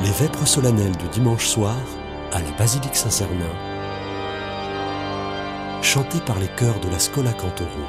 Les vêpres solennelles du dimanche soir à la basilique Saint-Cernin, chantées par les chœurs de la Schola Cantorum.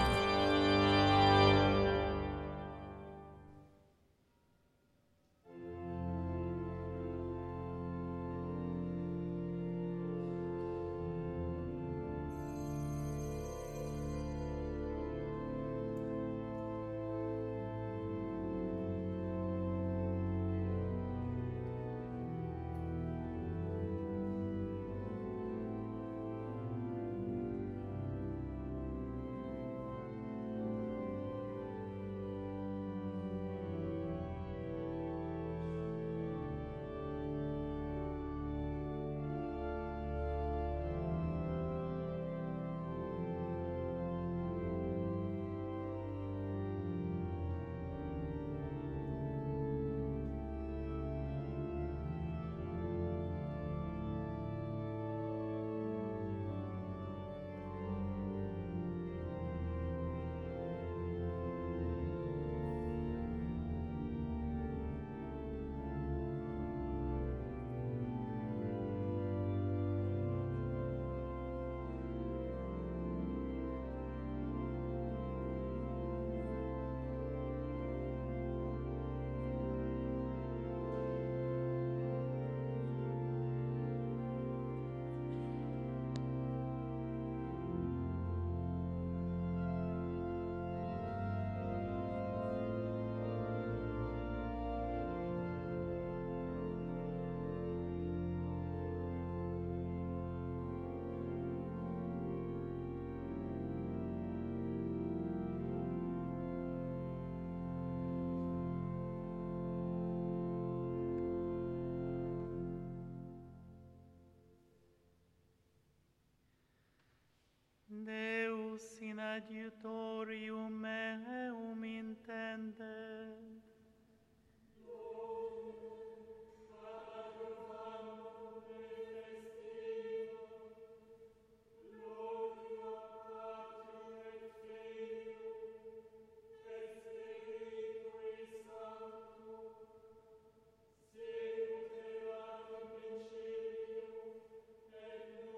Deus in adiutorium meum intende.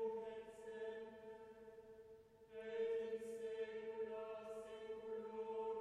Et in saecula saeculorum.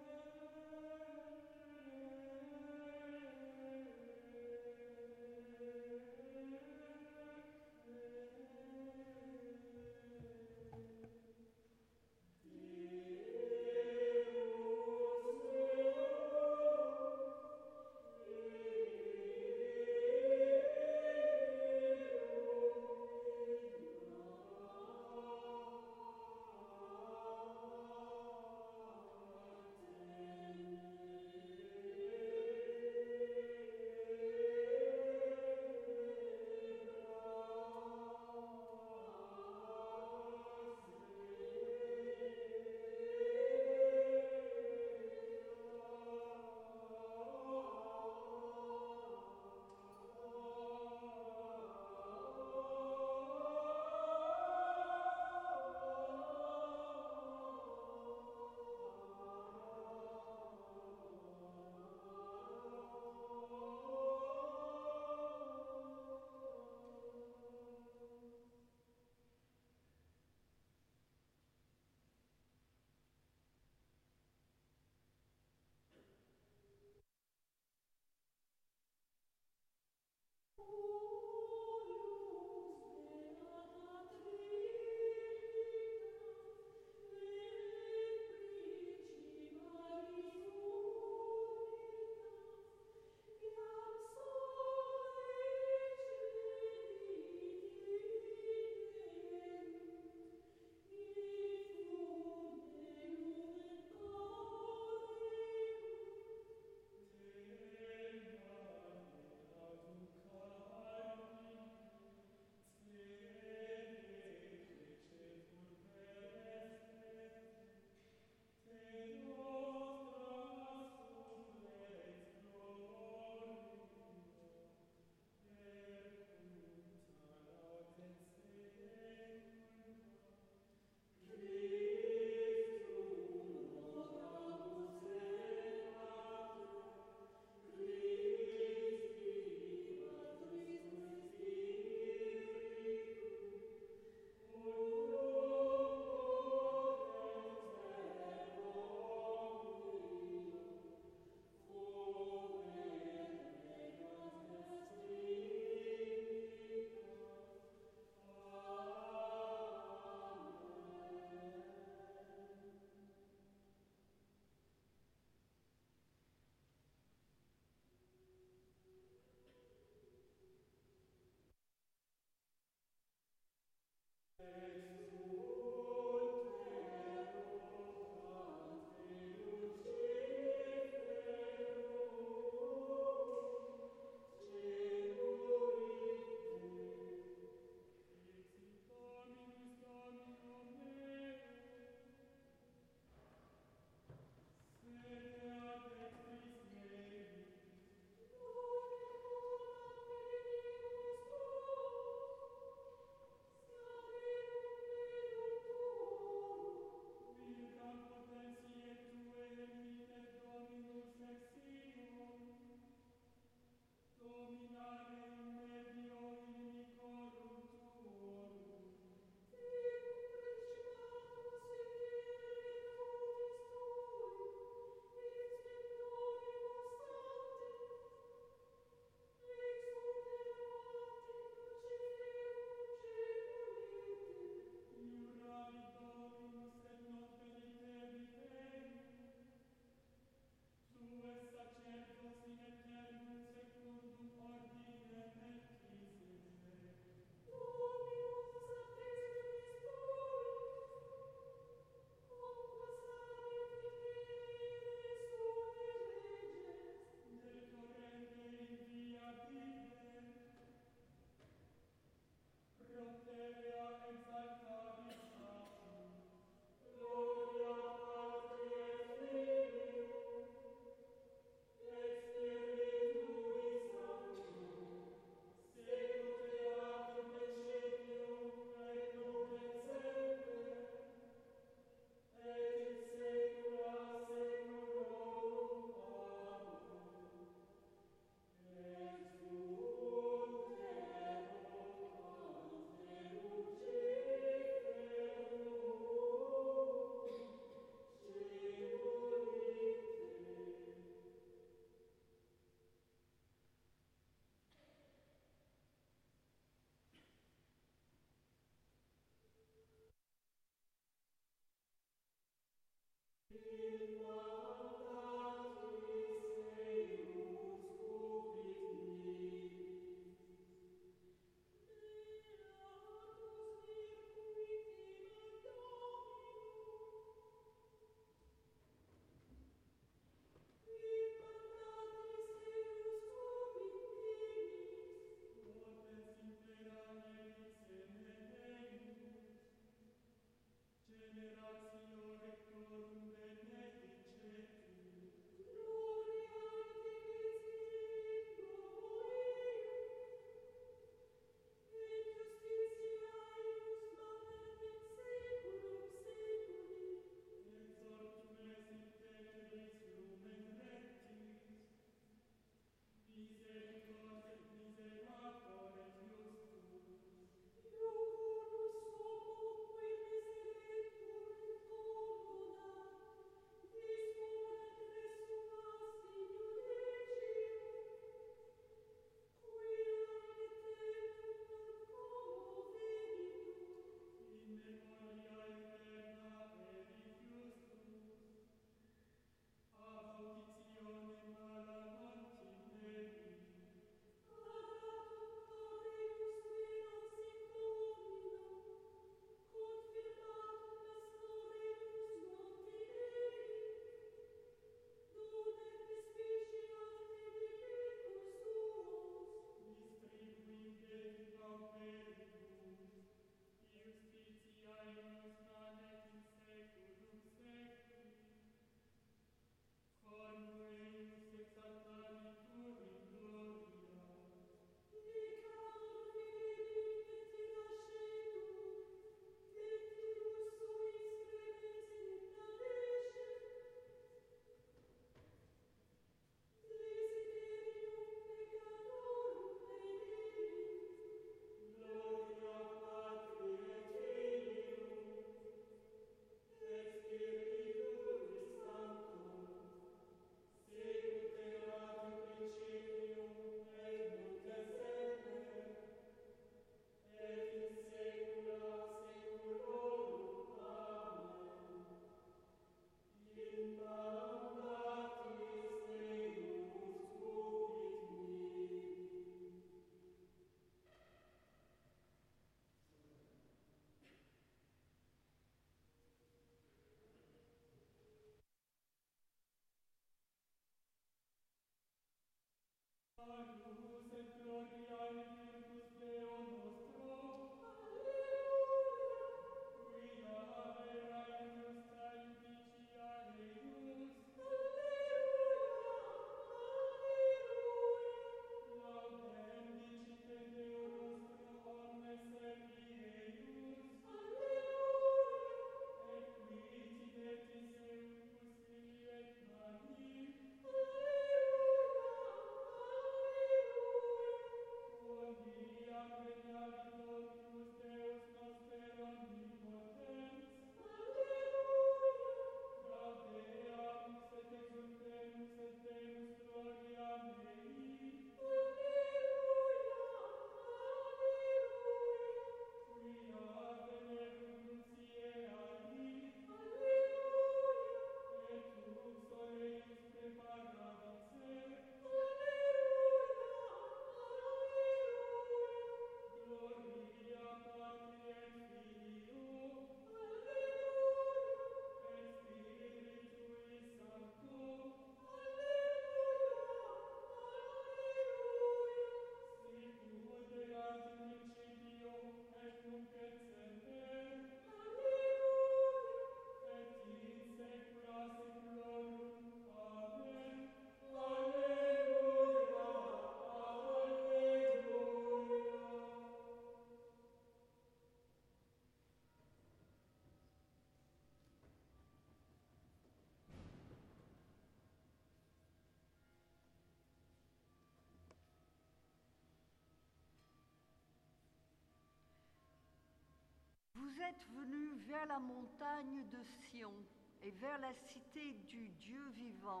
Vous êtes venus vers la montagne de Sion et vers la cité du Dieu vivant,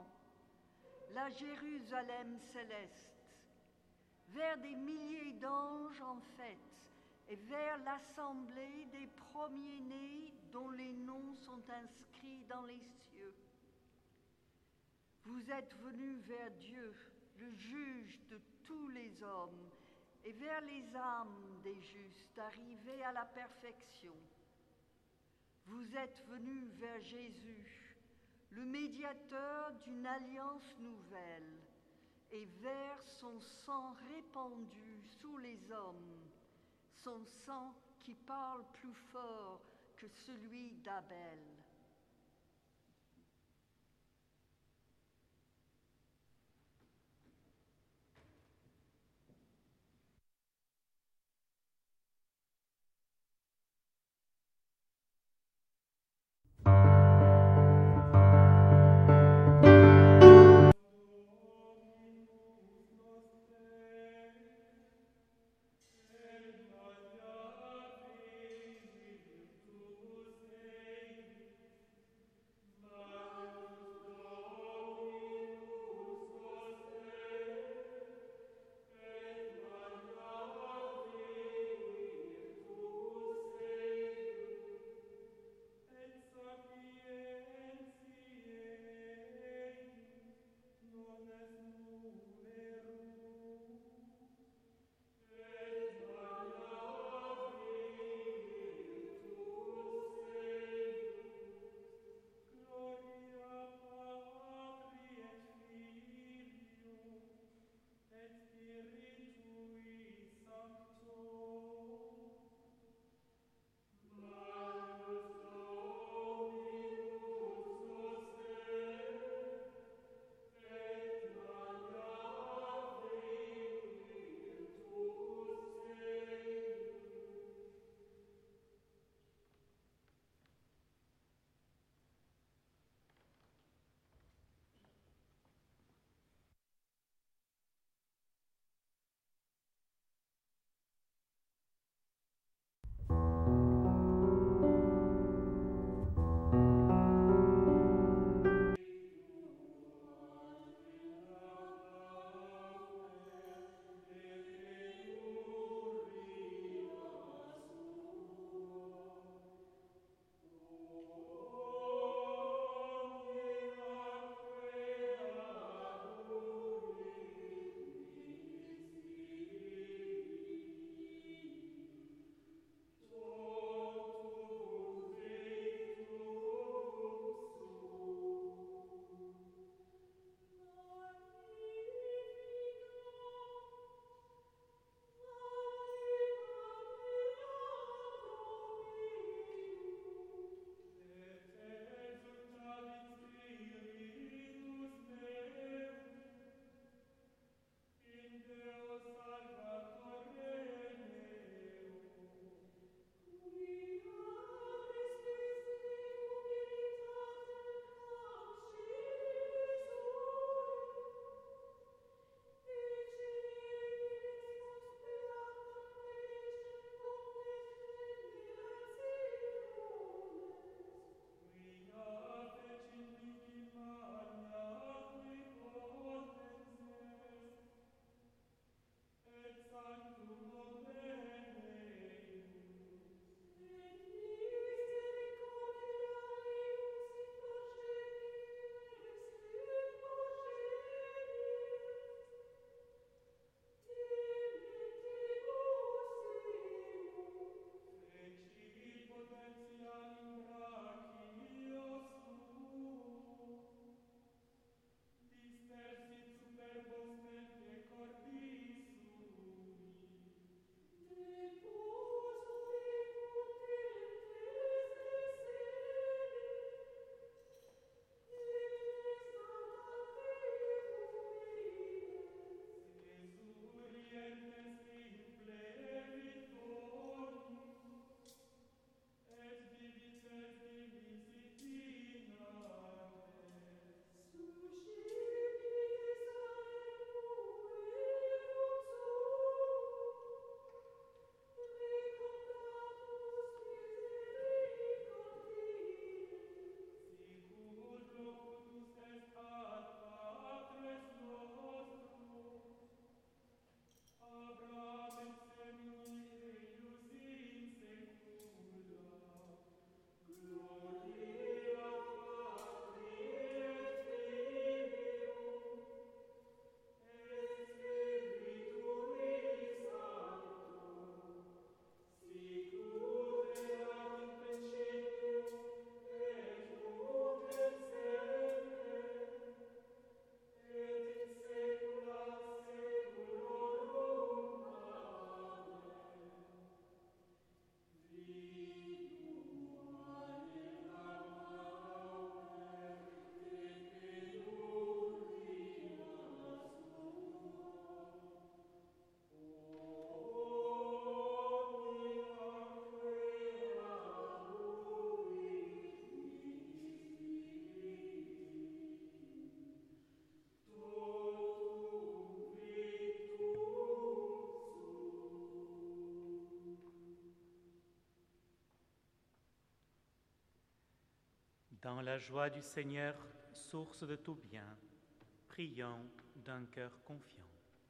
la Jérusalem céleste, vers des milliers d'anges en fête et vers l'assemblée des premiers-nés dont les noms sont inscrits dans les cieux. Vous êtes venus vers Dieu, le juge de tous les hommes, et vers les âmes des justes arrivés à la perfection. Vous êtes venus vers Jésus, le médiateur d'une alliance nouvelle, et vers son sang répandu sous les hommes, son sang qui parle plus fort que celui d'Abel. Dans la joie du Seigneur, source de tout bien, prions d'un cœur confiant.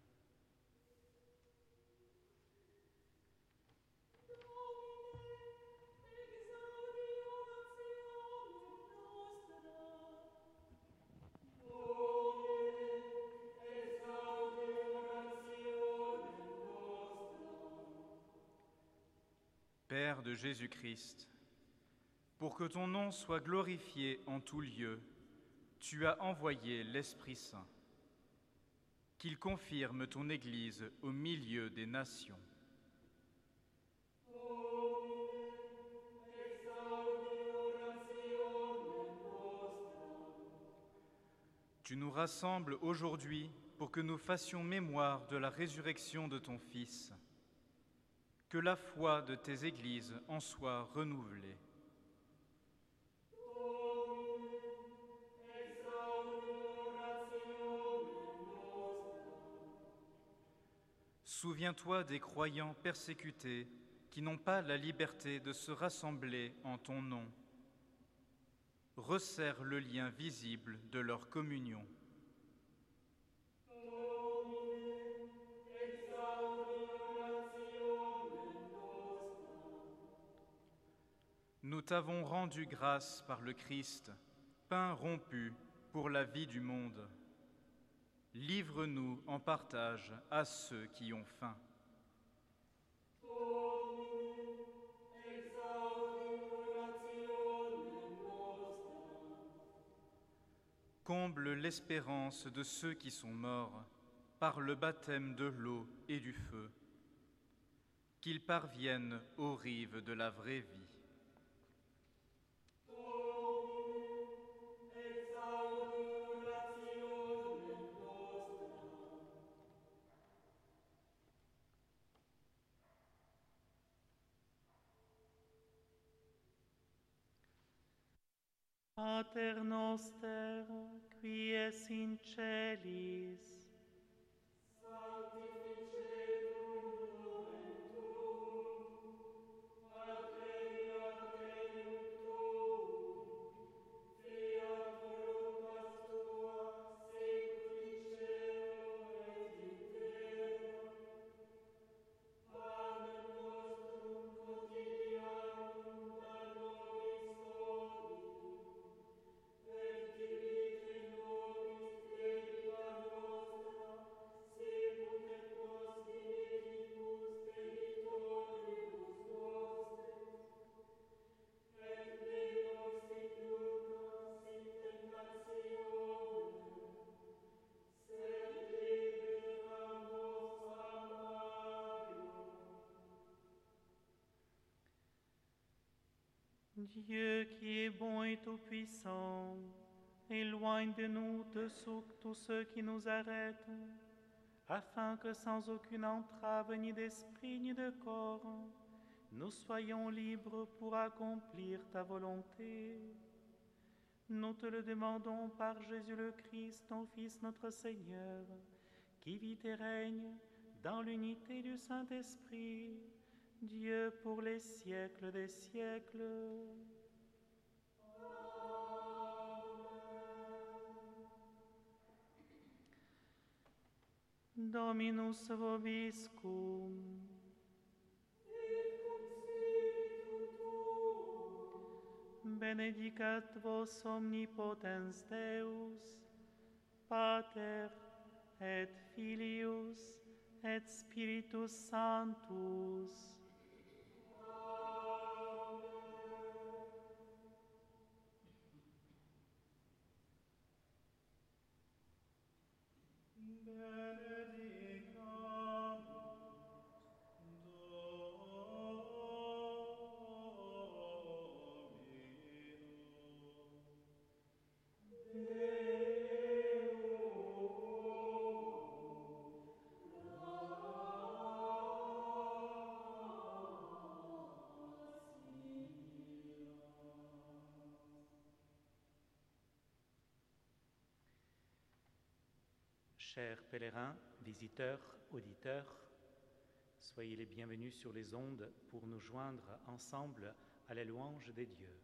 Père de Jésus-Christ, pour que ton nom soit glorifié en tout lieu, tu as envoyé l'Esprit Saint. Qu'il confirme ton Église au milieu des nations. Tu nous rassembles aujourd'hui pour que nous fassions mémoire de la résurrection de ton Fils. Que la foi de tes Églises en soit renouvelée. Souviens-toi des croyants persécutés qui n'ont pas la liberté de se rassembler en ton nom. Resserre le lien visible de leur communion. Nous t'avons rendu grâce par le Christ, pain rompu pour la vie du monde. Livre-nous en partage à ceux qui ont faim. Comble l'espérance de ceux qui sont morts par le baptême de l'eau et du feu, qu'ils parviennent aux rives de la vraie vie. Pater noster, qui es in celis, Dieu qui est bon et tout-puissant, éloigne de nous tous ceux qui nous arrêtent, afin que sans aucune entrave ni d'esprit ni de corps, nous soyons libres pour accomplir ta volonté. Nous te le demandons par Jésus le Christ, ton Fils notre Seigneur, qui vit et règne dans l'unité du Saint-Esprit, Dieu pour les siècles des siècles. Dominus vobiscum. Benedicat vos omnipotens Deus, Pater et Filius et Spiritus Sanctus. Chers pèlerins, visiteurs, auditeurs, soyez les bienvenus sur les ondes pour nous joindre ensemble à la louange des dieux,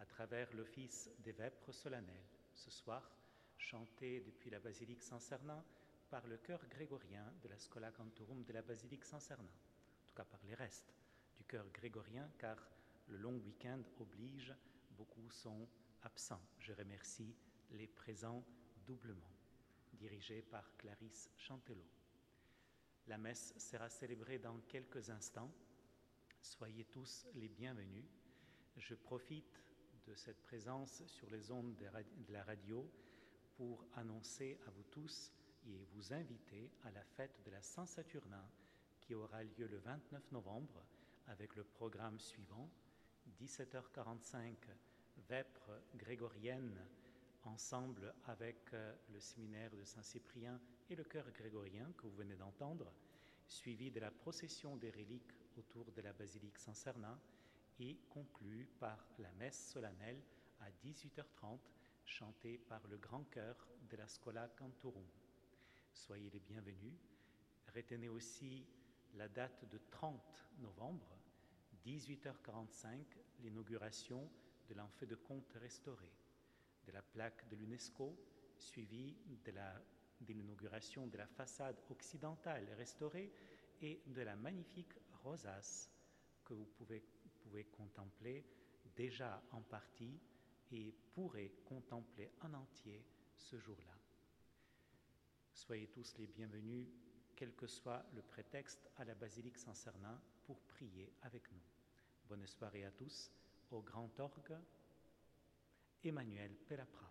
à travers l'office des vêpres solennelles, ce soir chanté depuis la basilique Saint-Cernin par le chœur grégorien de la Schola Cantorum de la basilique Saint-Cernin, en tout cas par les restes du chœur grégorien, car le long week-end oblige, beaucoup sont absents. Je remercie les présents doublement, dirigés par Clarisse Chantelot. La messe sera célébrée dans quelques instants. Soyez tous les bienvenus. Je profite de cette présence sur les ondes de la radio pour annoncer à vous tous et vous inviter à la fête de la Saint-Saturnin qui aura lieu le 29 novembre avec le programme suivant: 17h45, vêpres grégoriennes ensemble avec le séminaire de Saint-Cyprien et le chœur grégorien que vous venez d'entendre, suivi de la procession des reliques autour de la basilique Saint-Cernin et conclu par la messe solennelle à 18h30, chantée par le grand chœur de la Schola Cantorum. Soyez les bienvenus. Retenez aussi la date de 30 novembre, 18h45, l'inauguration de l'amphi de Comte restauré, de la plaque de l'UNESCO, suivie de l'inauguration de la façade occidentale restaurée et de la magnifique rosace que vous pouvez contempler déjà en partie et pourrez contempler en entier ce jour-là. Soyez tous les bienvenus, quel que soit le prétexte, à la basilique Saint-Cernin pour prier avec nous. Bonne soirée à tous. Au grand orgue, Emmanuel Pelapra.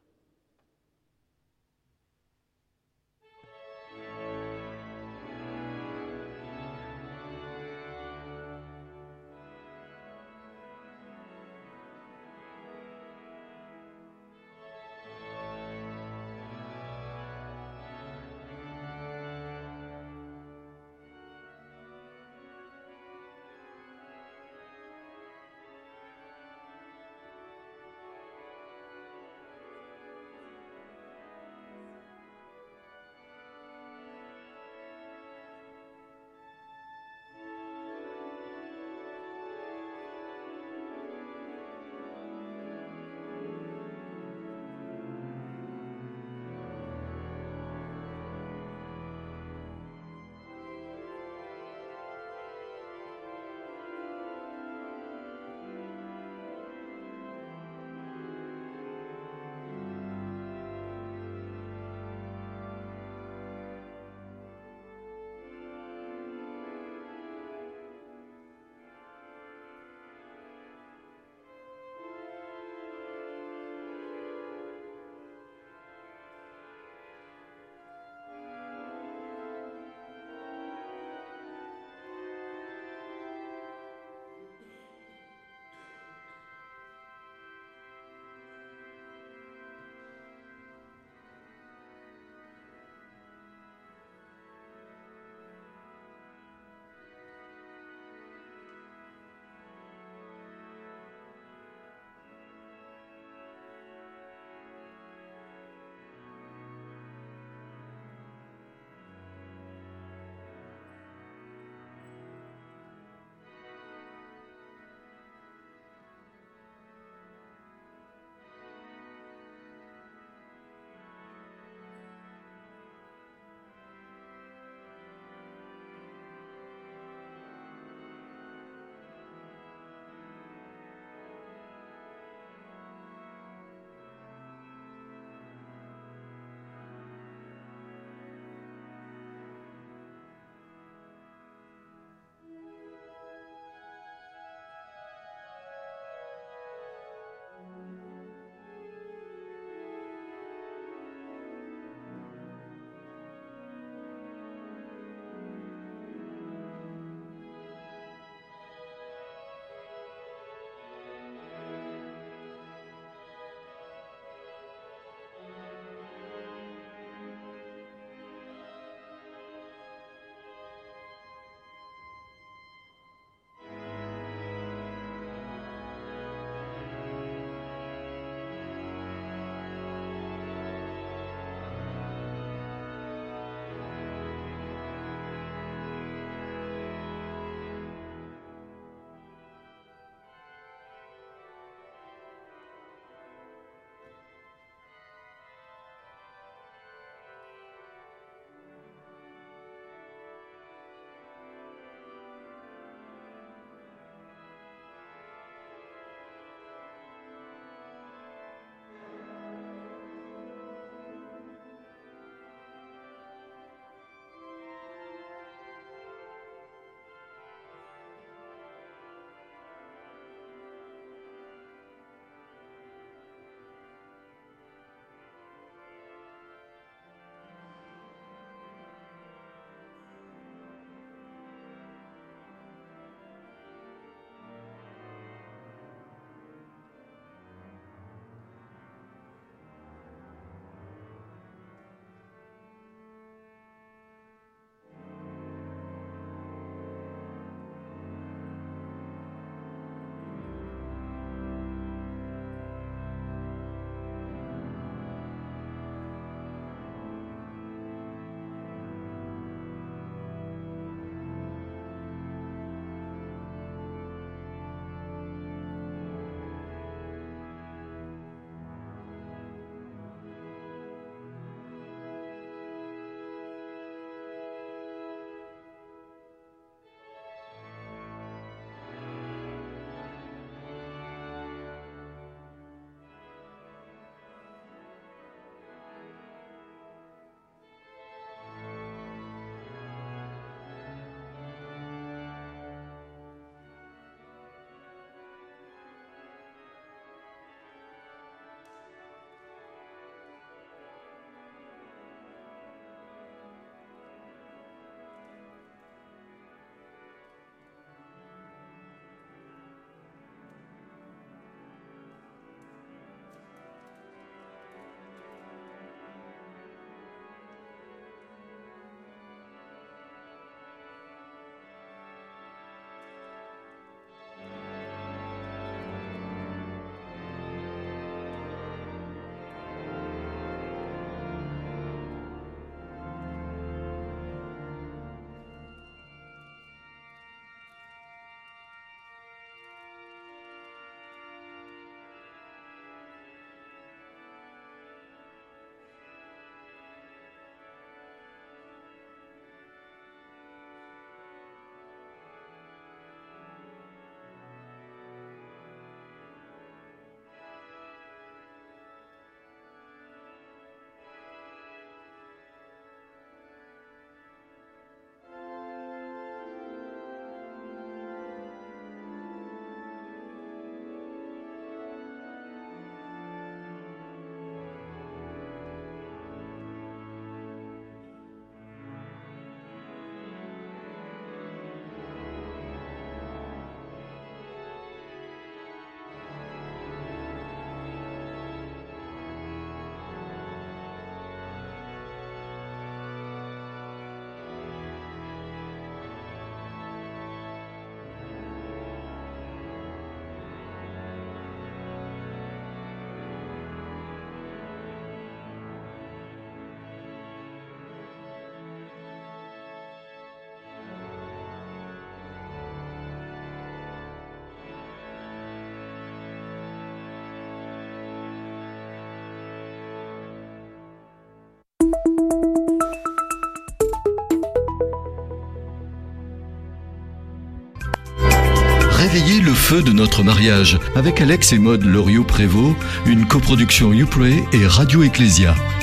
réveiller le feu de notre mariage avec Alex et Maude Loriot-Prévost, une coproduction Uplay et Radio Ecclesia.